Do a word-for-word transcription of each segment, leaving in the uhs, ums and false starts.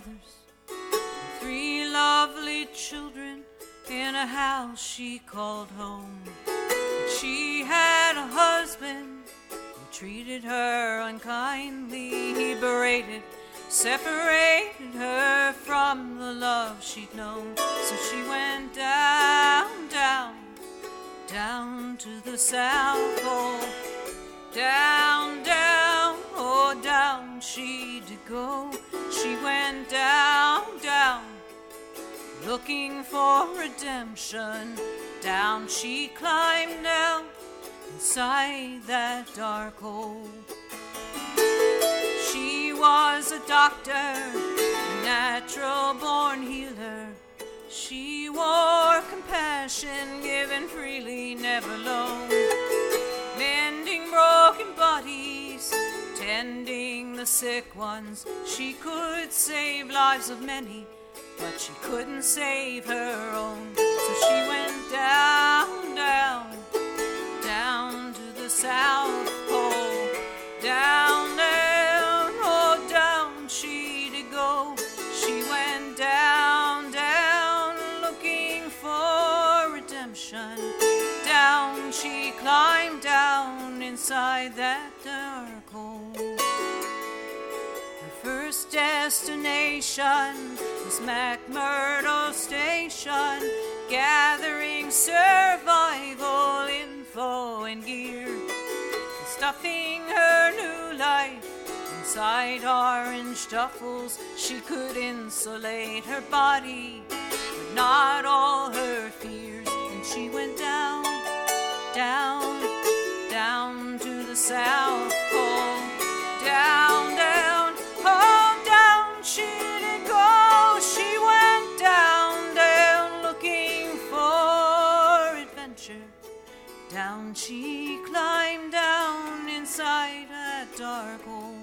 brothers, and three lovely children in a house she called home. But she had a husband who treated her unkindly. He berated, separated her from the love she'd known. So she went down, down, down to the South Pole. Down, down, oh down she did go. She went down, down, looking for redemption. Down she climbed down inside that dark hole. She was a doctor, a natural-born healer. She wore compassion, given freely, never loaned. Mending broken bodies, tending the sick ones. She could save lives of many, but she couldn't save her own. So she went down, down, down to the South Pole. Down, down, oh down she did go. She went down, down, looking for redemption. Down she climbed down inside that dark hole. Her first destination was McMurdo Station, gathering survival info and gear, and stuffing her new life inside orange duffels. She could insulate her body, but not all her fears. And she went down, down, down to the South Pole. Down, down, oh down she did go. She went down, down, looking for adventure. Down she climbed down inside that dark hole.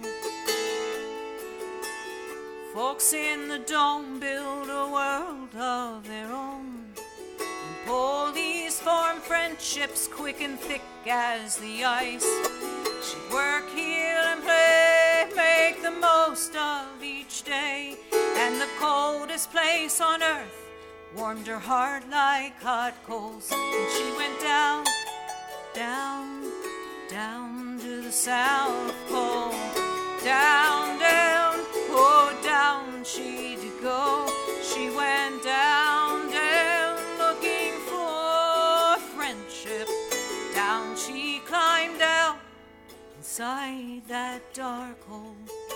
Folks in the dome build a world of their own, and police form friendships quick and thick as the ice. She'd work, heal, and play, make the most of each day, and the coldest place on earth warmed her heart like hot coals. And she went down, down, down to the South Pole. Down, down, oh down she did go. She went down, down, looking for friendship. Down she climbed down inside that dark hole.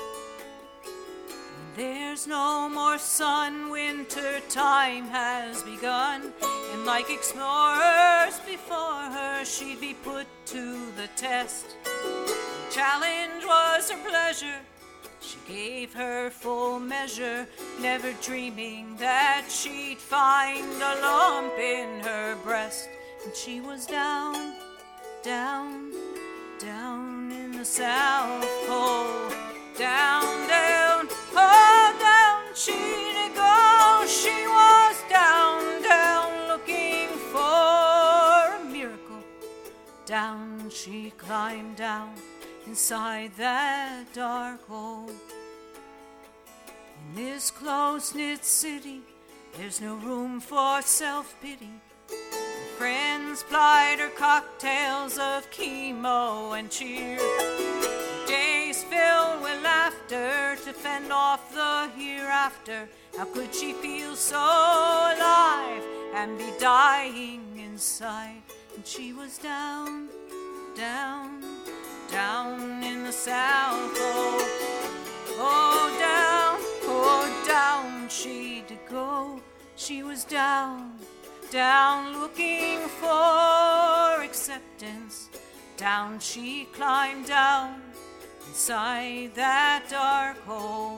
When there's no more sun, winter time has begun, and like explorers before her, she'd be put to the test. The challenge was her pleasure. She gave her full measure, never dreaming that she'd find a lump in her breast. And she was down, down, down in the South Pole. Down, down, oh down she did go. She was down, down, looking for a miracle. Down she climbed down inside that dark hole. In this close-knit city, there's no room for self-pity. Her friends plied her cocktails of chemo and cheer. Her days filled with laughter to fend off the hereafter. How could she feel so alive and be dying inside? And she was down, down, down in the South Pole. Oh, down, oh, down she did go. She was down, down, looking for acceptance. Down she climbed down inside that dark hole.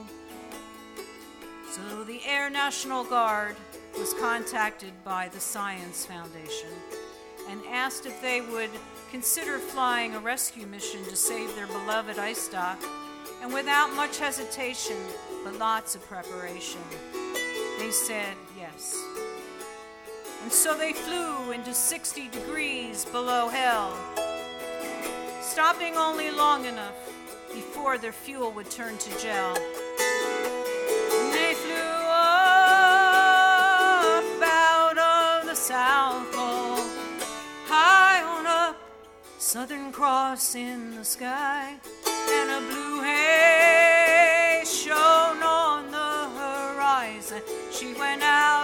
So the Air National Guard was contacted by the Science Foundation and asked if they would consider flying a rescue mission to save their beloved ice dock, and without much hesitation, but lots of preparation, they said yes. And so they flew into sixty degrees below hell, stopping only long enough before their fuel would turn to gel. And they Southern Cross in the sky, and a blue haze shone on the horizon. She went out